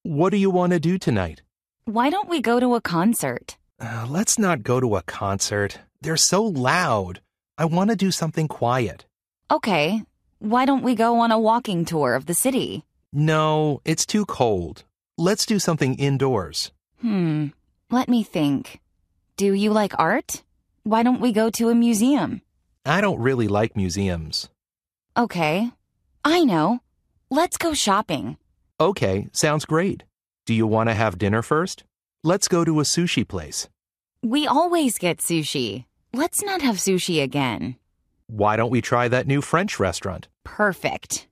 What do you want to do tonight? Why don't we go to a concert? Let's not go to a concert. They're so loud. I want to do something quiet. Okay. Why don't we go on a walking tour of the city? No, it's too cold. Let's do something indoors. Let me think. Do you like art? Why don't we go to a museum? I don't really like museums. Okay. I know. Let's go shopping. Okay, sounds great. Do you want to have dinner first? Let's go to a sushi place. We always get sushi. Let's not have sushi again. Why don't we try that new French restaurant? Perfect.